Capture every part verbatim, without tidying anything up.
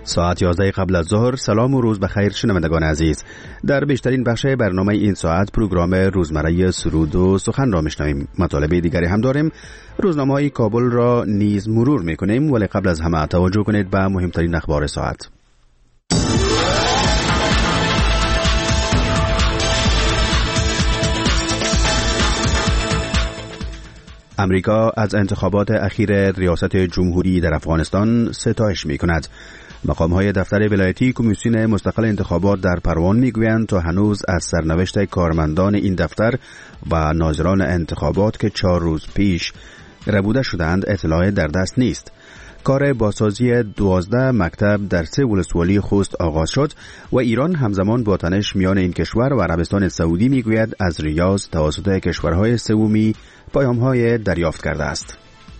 ساعت یازده قبل از ظهر. سلام و روز بخیر شنوندگان عزیز. در بیشترین بخش برنامه این ساعت پروگرام روزمره سرود و سخن را میشنویم. مطالب دیگری هم داریم. روزنامه‌های کابل را نیز مرور میکنیم، ولی قبل از همه توجه کنید به مهمترین اخبار ساعت. امریکا از انتخابات اخیر ریاست جمهوری در افغانستان ستایش می کند. مقام‌های دفتر ولایتی کمیسیون مستقل انتخابات در پروان می‌گویند تا هنوز از سرنوشت کارمندان این دفتر و ناظران انتخابات که چهار روز پیش ربوده شدند اطلاعی در دست نیست. کار بازسازی دوازده مکتب در سه ولسوالی خوست آغاز شد و ایران همزمان با تنش میان این کشور و عربستان سعودی میگوید از ریاض توسط کشورهای سومی پیام‌های دریافت کرده است.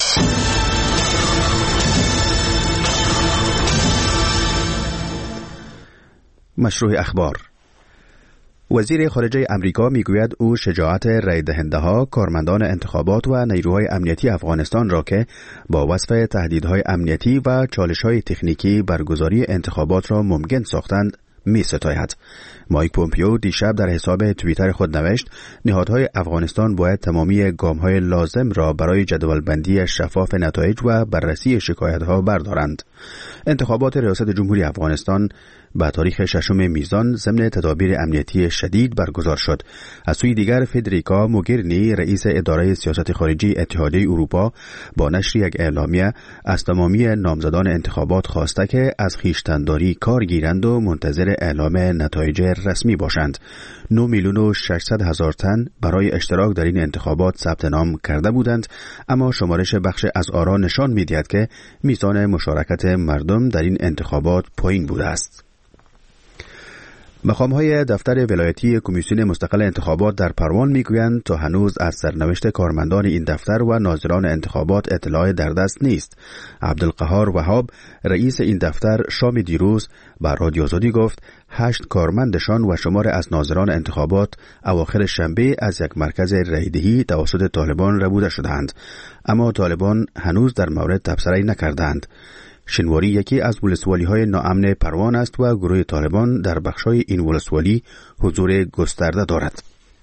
مشروع اخبار. وزیر خارجه امریکا میگوید او شجاعت رای دهنده ها، کارمندان انتخابات و نیروهای امنیتی افغانستان را که با وصف تهدیدهای امنیتی و چالش‌های تکنیکی برگزاری انتخابات را ممکن ساختند می ستاید. مایک پومپیو دیشب در حساب توییتر خود نوشت نهادهای افغانستان باید تمامی گام‌های لازم را برای جدولبندی شفاف نتایج و بررسی شکایت‌ها بردارند. انتخابات ریاست جمهوری افغانستان با تاریخ ششم میزان ضمن تدابیر امنیتی شدید برگزار شد. از سوی دیگر فدریکا موگرینی رئیس اداره سیاست خارجی اتحادیه اروپا با نشر یک اعلامیه از تمامی نامزدان انتخابات خواسته که از خویشتن‌داری کار گیرند و منتظر اعلام نتایج رسمی باشند. نه میلیون و ششصد هزار تن برای اشتراک در این انتخابات ثبت نام کرده بودند، اما شمارش بخش از آرا نشان می‌دهد که میزان مشارکت مردم در این انتخابات پایین بوده است. مقام‌های دفتر ولایتی کمیسیون مستقل انتخابات در پروان میگویند تا هنوز از سرنوشت کارمندان این دفتر و ناظران انتخابات اطلاعی در دست نیست. عبدالقهار وهاب رئیس این دفتر شام دیروز با رادیو آزادی گفت هشت کارمندشان و شمار از ناظران انتخابات اواخر شنبه از یک مرکز رایدهی توسط طالبان ربوده شدند، اما طالبان هنوز در مورد تبصره نکردند. شنواری یکی از ولسوالی‌های ناامن پروان است و گروه طالبان در بخش‌های این ولسوالی حضور گسترده دارد.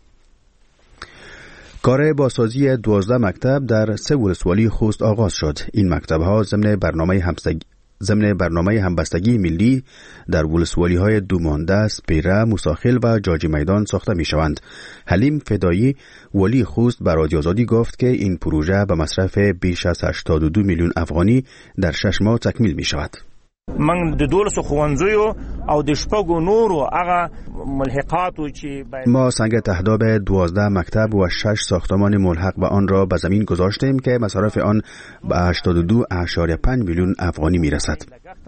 کار بازسازی دوازده مکتب در سه ولسوالی خوست آغاز شد. این مکتب‌ها ضمن برنامه همبستگی ضمن برنامه همبستگی ملی در ولسوالی‌های دومانده، سپیره، موساخیل و جاجی میدان ساخته می‌شوند. حلیم فدایی ولی خوست به رادیو آزادی گفت که این پروژه به مصرف بیش از هشتاد و دو میلیون افغانی در شش ماه تکمیل می‌شود. من د دولسو خوندزیو او د شپږو نورو هغه ملحقاتو چې ما سنگ تهداب دوازده مکتب و شش ساختمان ملحق به آن را به زمین گذاشتیم که مصرف آن به هشتاد و دو ممیز پنج میلیون افغانی میرسد.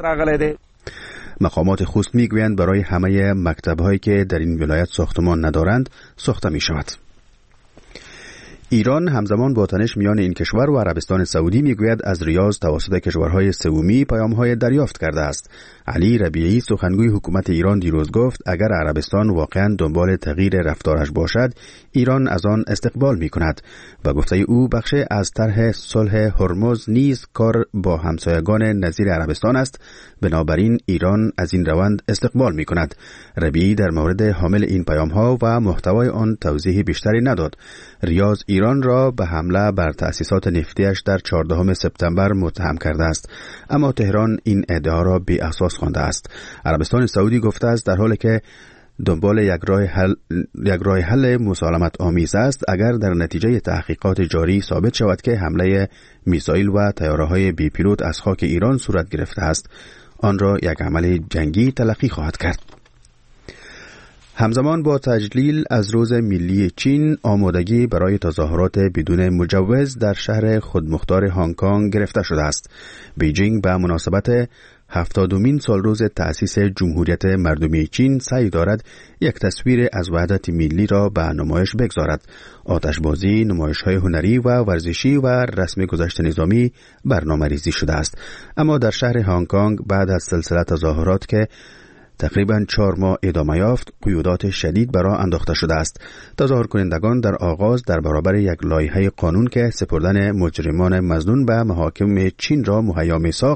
مقامات خوست میگویند برای همه مکتب‌هایی که در این ولایت ساختمان ندارند ساخته میشود. ایران همزمان با تنش میان این کشور و عربستان سعودی میگوید از ریاض توسط کشورهای سومی پیام‌های دریافت کرده است. علی ربیعی سخنگوی حکومت ایران دیروز گفت اگر عربستان واقعا دنبال تغییر رفتارش باشد ایران از آن استقبال میکند. به گفته او بخش از طرح صلح هرمز نیز کار با همسایگان نظیر عربستان است، بنابراین ایران از این روند استقبال میکند. ربیعی در مورد حامل این پیام‌ها و محتوای آن توضیح بیشتری نداد. ریاض ایران را به حمله بر تأسیسات نفتیش در چهاردهم سپتامبر متهم کرده است، اما تهران این ادعا را بی اساس خوانده است. عربستان سعودی گفته است در حالی که دنبال یک راه حل یک راه حل مسالمت آمیز است اگر در نتیجه تحقیقات جاری ثابت شود که حمله میزایل و طیاره‌های بی پیلوت از خاک ایران صورت گرفته است، آن را یک عمل جنگی تلقی خواهد کرد. همزمان با تجلیل از روز ملی چین آمادگی برای تظاهرات بدون مجوز در شهر خودمختار هنگ کنگ گرفته شده است. بیجینگ به مناسبت هفتادمین سال روز تأسیس جمهوریت مردمی چین سعی دارد یک تصویر از وحدت ملی را به نمایش بگذارد. آتشبازی، نمایش‌های هنری و ورزشی و رسم گذشت نظامی برنامه‌ریزی شده است. اما در شهر هنگ کنگ بعد از سلسله تظاهرات که تقریباً چهار ماه ادامه یافت، قیودات شدید بر آن انداخته شده است. تظاهر کنندگان در آغاز در برابر یک لایحه قانون که سپردن مجرمان مظنون به محاکم چین را مهیا می ساخت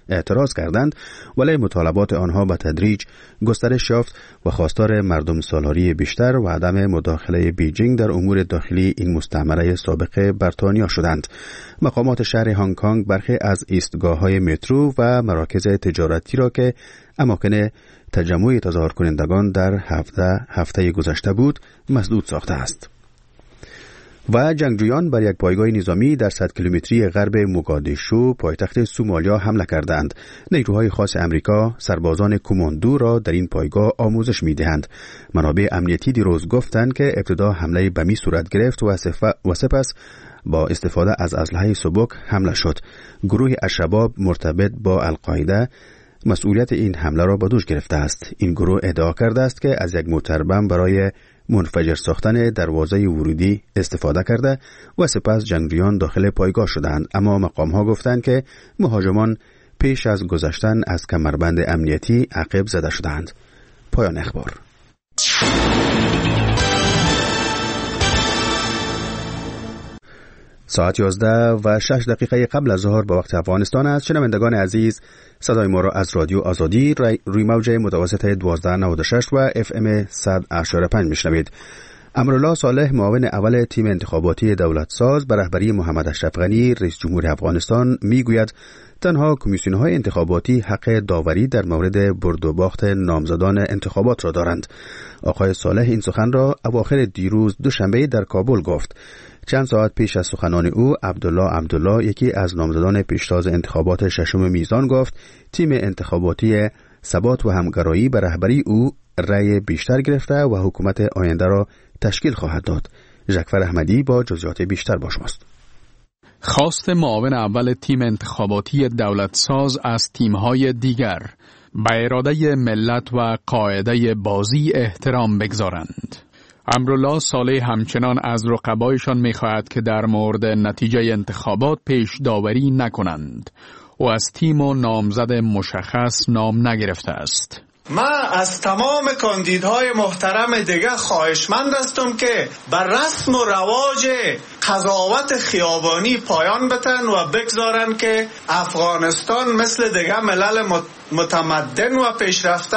اعتراض کردند، ولی مطالبات آنها به تدریج گسترش یافت و خواستار مردم سالاری بیشتر و عدم مداخله بیجینگ در امور داخلی این مستعمره سابق بریتانیا شدند. مقامات شهر هنگ کنگ برخی از ایستگاه‌های مترو و مراکز تجارتی را که اماکن تجمع تظاهر کنندگان در هفته هفته گذشته بود مسدود ساخته است. و جنگجویان بر یک پایگاه نظامی در صد کیلومتری غرب موگادیشو پایتخت سومالیا حمله کردند. نیروهای خاص امریکا سربازان کماندو را در این پایگاه آموزش می‌دهند. منابع امنیتی دیروز گفتند که ابتدا حمله بمی صورت گرفت و, و سپس با استفاده از اسلحه سبک حمله شد. گروه الشباب مرتبط با القاعده مسئولیت این حمله را به دوش گرفته است. این گروه ادعا کرده است که از یک موتر بم برای منفجر ساختن دروازه ورودی استفاده کرده و سپس جنگجویان داخل پایگاه شدند، اما مقام‌ها گفتند که مهاجمان پیش از گذشتن از کمربند امنیتی عقب زده شدند. پایان اخبار. ساعت یازده و شش دقیقه قبل از ظهر به وقت افغانستان است. شنوندگان عزیز، صدای ما را از رادیو آزادی روی موج متوسط دوازده نود و شش و اف ام صد و هشت و پنج میشنوید. امرالله صالح، معاون اول تیم انتخاباتی دولت ساز به رهبری محمد اشرف غنی رئیس جمهور افغانستان میگوید تنها کمیسیون‌های انتخاباتی حق داوری در مورد برد و باخت نامزدان انتخابات را دارند. آقای صالح این سخن را اواخر دیروز دوشنبه در کابل گفت. چند ساعت پیش از سخنان او، عبدالله عبدالله، یکی از نامزدان پیشتاز انتخابات ششم میزان، گفت تیم انتخاباتی ثبات و همگرایی به رهبری او رأی بیشتر گرفته و حکومت آینده را تشکیل خواهد داد. ژکفر احمدی با جزئیات بیشتر با شماست. خواست معاون اول تیم انتخاباتی دولت ساز از تیم‌های دیگر به اراده ملت و قاعده بازی احترام بگذارند. امرالله صالح همچنان از رقبایشان می‌خواهد که در مورد نتیجه انتخابات پیش داوری نکنند و از تیم و نامزد مشخص نام نگرفته است. من از تمام کاندیدهای محترم دیگه خواهشمند هستم که بر رسم و رواج قضاوت خیابانی پایان بتن و بگذارن که افغانستان مثل دیگه ملل متمدن و پیشرفته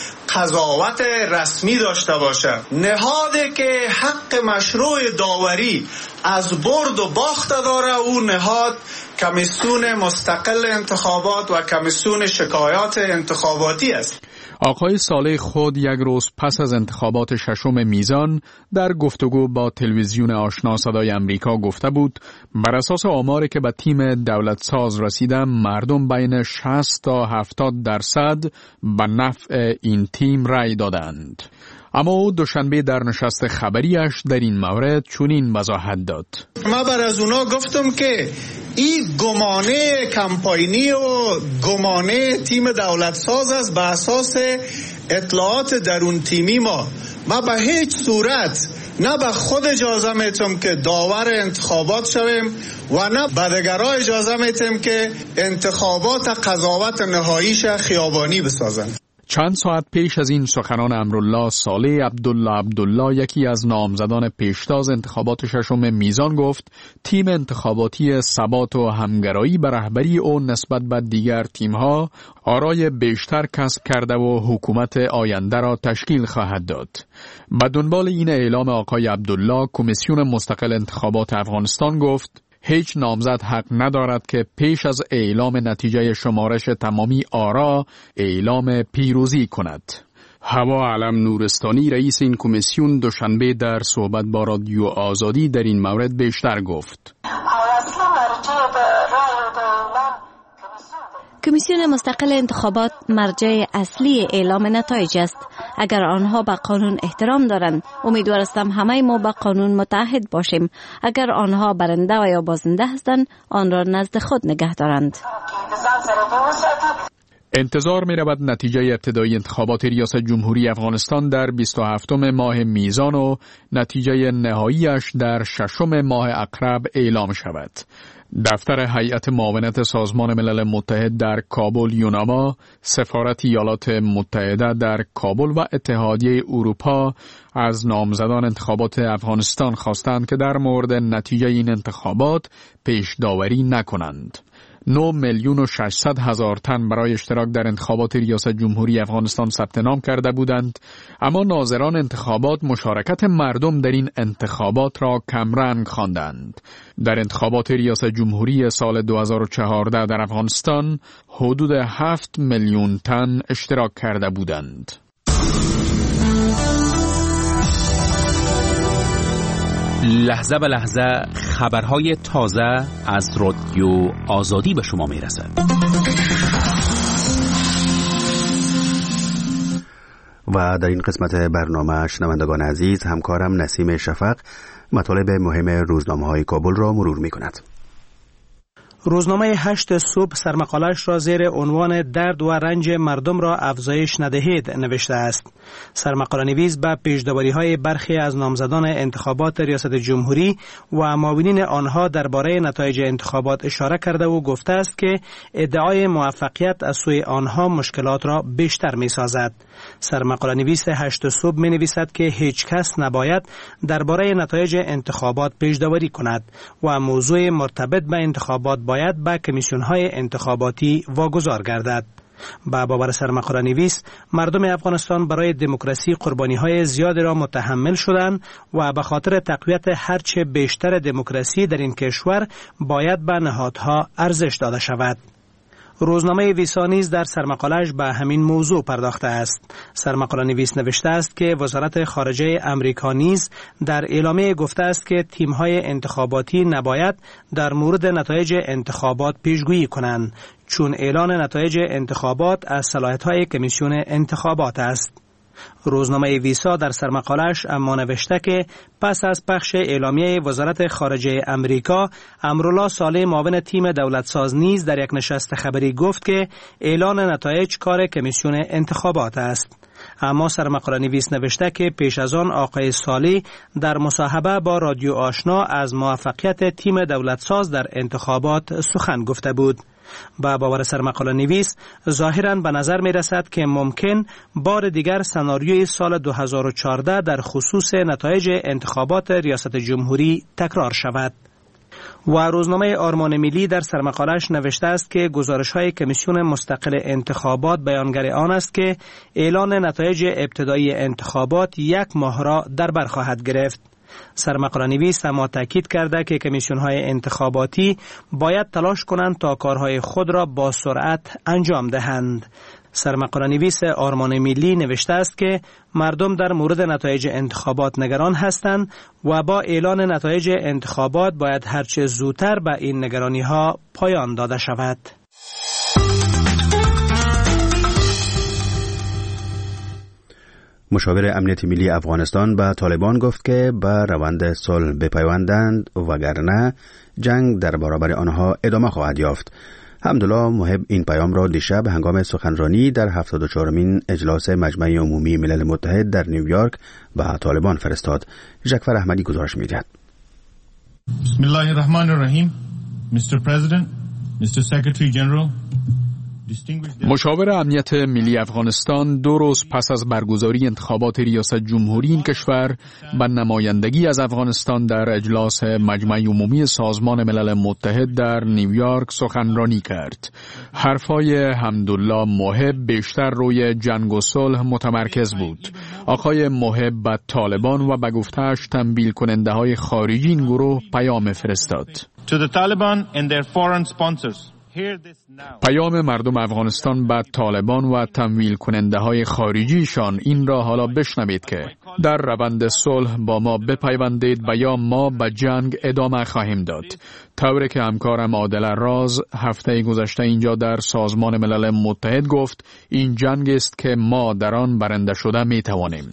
قضاوت رسمی داشته باشه. نهادی که حق مشروع داوری از برد و باخت داره او نهاد کمیسیون مستقل انتخابات و کمیسیون شکایات انتخاباتی است. آقای صالح خود یک روز پس از انتخابات ششم میزان در گفتگو با تلویزیون آشنا صدای امریکا گفته بود بر اساس آماری که به تیم دولت ساز رسیده مردم بین شصت تا هفتاد درصد به نفع این تیم رأی دادند. اما او دوشنبه در نشست خبریش در این مورد چنین وضاحت داد. ما بر از اونا گفتم که این گمانه کمپاینی و گمانه تیم دولت ساز است به اساس اطلاعات درون تیمی ما. ما به هیچ صورت نه به خود اجازه میتم که داور انتخابات شویم و نه به دیگرها اجازه میتم که انتخابات قضاوت نهاییش خیابانی بسازن. چند ساعت پیش از این سخنان امرالله صالح، عبدالله عبدالله، یکی از نامزدان پیشتاز انتخابات ششم میزان، گفت تیم انتخاباتی ثبات و همگرایی به رهبری او نسبت به دیگر تیم‌ها آرای بیشتر کسب کرده و حکومت آینده را تشکیل خواهد داد. به دنبال این اعلام آقای عبدالله، کمیسیون مستقل انتخابات افغانستان گفت هیچ نامزد حق ندارد که پیش از اعلام نتیجه شمارش تمامی آرا اعلام پیروزی کند. هوا علم نورستانی، رئیس این کمیسیون، دوشنبه در صحبت با رادیو آزادی در این مورد بیشتر گفت. کمیسیون مستقل انتخابات مرجع اصلی اعلام نتایج است. اگر آنها به قانون احترام دارند، امیدوار هستم همه ما به قانون متحد باشیم. اگر آنها برنده و یا بازنده هستند، آن را نزد خود نگه دارند. انتظار می رود نتیجه ابتدایی انتخابات ریاست جمهوری افغانستان در بیست و هفتم ماه میزان و نتیجه نهاییش در ششم ماه عقرب اعلام شود. دفتر هیئت معاونت سازمان ملل متحد در کابل یوناما، سفارت ایالات متحده در کابل و اتحادیه اروپا از نامزدان انتخابات افغانستان خواستند که در مورد نتیجه این انتخابات پیش داوری نکنند. نه میلیون و ششصد هزار تن برای اشتراک در انتخابات ریاست جمهوری افغانستان ثبت نام کرده بودند، اما ناظران انتخابات مشارکت مردم در این انتخابات را کمرنگ خواندند. در انتخابات ریاست جمهوری سال دو هزار و چهارده در افغانستان حدود هفت میلیون تن اشتراک کرده بودند. لحظه به لحظه خبرهای تازه از رادیو آزادی به شما میرسد. و در این قسمت برنامه شنوندگان عزیز، همکارم نسیم شفق مطالب مهم روزنامه‌های کابل را مرور می‌کند. روزنامه هشت صبح سرمقاله‌اش را زیر عنوان درد و رنج مردم را افزایش ندهید نوشته است. سرمقاله نویس به پیش‌داوری‌های برخی از نامزدان انتخابات ریاست جمهوری و معاونین آنها درباره نتایج انتخابات اشاره کرده و گفته است که ادعای موفقیت از سوی آنها مشکلات را بیشتر می‌سازد. سرمقاله نویس هشت صبح می‌نویسد که هیچ کس نباید درباره نتایج انتخابات پیش‌داوری کند و موضوع مرتبط به انتخابات باید به کمیسیون‌های انتخاباتی واگذار گردد. با باور سرمقاله نویس، مردم افغانستان برای دموکراسی قربانی‌های زیادی را متحمل شدند و به خاطر تقویت هرچه بیشتر دموکراسی در این کشور باید به نهادها ارزش داده شود. روزنامه ویسا نیز در سرمقاله‌اش به همین موضوع پرداخته است. سرمقاله نویس نوشته است که وزارت خارجه امریکا نیز در اعلامیه گفته است که تیم‌های انتخاباتی نباید در مورد نتایج انتخابات پیشگویی کنند، چون اعلان نتایج انتخابات از صلاحیت‌های کمیسیون انتخابات است. روزنامه ویسا در سرمقاله‌اش اما نوشته که پس از پخش اعلامیه وزارت خارجه امریکا، امرالله صالح معاون تیم دولتساز نیز در یک نشست خبری گفت که اعلان نتایج کار کمیسیون انتخابات است. اما سرمقاله نویس نوشته که پیش از آن آقای صالح در مصاحبه با رادیو آشنا از موفقیت تیم دولتساز در انتخابات سخن گفته بود. با باور سرمقاله نویس، ظاهراً به نظر می رسد که ممکن بار دیگر سناریوی سال دو هزار و چهارده در خصوص نتایج انتخابات ریاست جمهوری تکرار شود. و روزنامه آرمان ملی در سرمقاله‌اش نوشته است که گزارش‌های کمیسیون مستقل انتخابات بیانگر آن است که اعلان نتایج ابتدایی انتخابات یک ماه را در بر خواهد گرفت. سرمقاله نویس اما تاکید کرده که کمیسیون‌های انتخاباتی باید تلاش کنند تا کارهای خود را با سرعت انجام دهند. سرمقاله نویس آرمان ملی نوشته است که مردم در مورد نتایج انتخابات نگران هستند و با اعلان نتایج انتخابات باید هرچه زودتر به این نگرانی‌ها پایان داده شود. مشاور امنیت ملی افغانستان به طالبان گفت که به روند صلح بپیوندند وگرنه جنگ در برابر آنها ادامه خواهد یافت. حمدالله محب این پیام را دیشب هنگام سخنرانی در هفتاد و چهارمین اجلاس مجمع عمومی ملل متحد در نیویورک به طالبان فرستاد. جعفر احمدی گزارش می‌دهد. بسم الله الرحمن الرحیم. میستر پرزیدنت، میستر سکرتری جنرال، مشاور امنیت ملی افغانستان دو روز پس از برگزاری انتخابات ریاست جمهوری این کشور به نمایندگی از افغانستان در اجلاس مجمع عمومی سازمان ملل متحد در نیویورک سخنرانی کرد. حرفای حمدالله محب بیشتر روی جنگ و صلح متمرکز بود. آقای محب به طالبان و به گفته‌اش تنبیه کننده های خارجی این گروه پیام فرستاد. To the Taliban and their foreign sponsors. پیام مردم افغانستان به طالبان و تمویل کننده های خارجیشان این را حالا بشنوید که در روند صلح با ما بپیوندید و یا ما به جنگ ادامه خواهیم داد. طوری که همکارم عادل راز هفته گذشته اینجا در سازمان ملل متحد گفت، این جنگ است که ما در آن برنده شده می توانیم.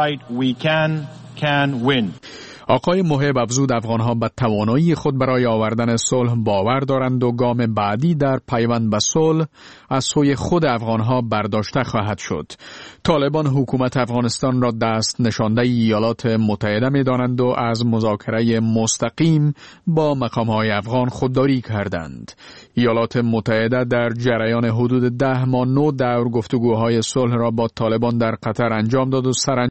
آقای محب افزود افغانها به توانایی خود برای آوردن صلح باور دارند و گام بعدی در پیوند به صلح از سوی خود افغانها برداشته خواهد شد. طالبان حکومت افغانستان را دست نشانده ایالات متحده می دانند و از مذاکره مستقیم با مقامهای افغان خودداری کردند. ایالات متحده در جریان حدود ده ماه نو دور گفتگوهای صلح را با طالبان در قطر انجام داد و سر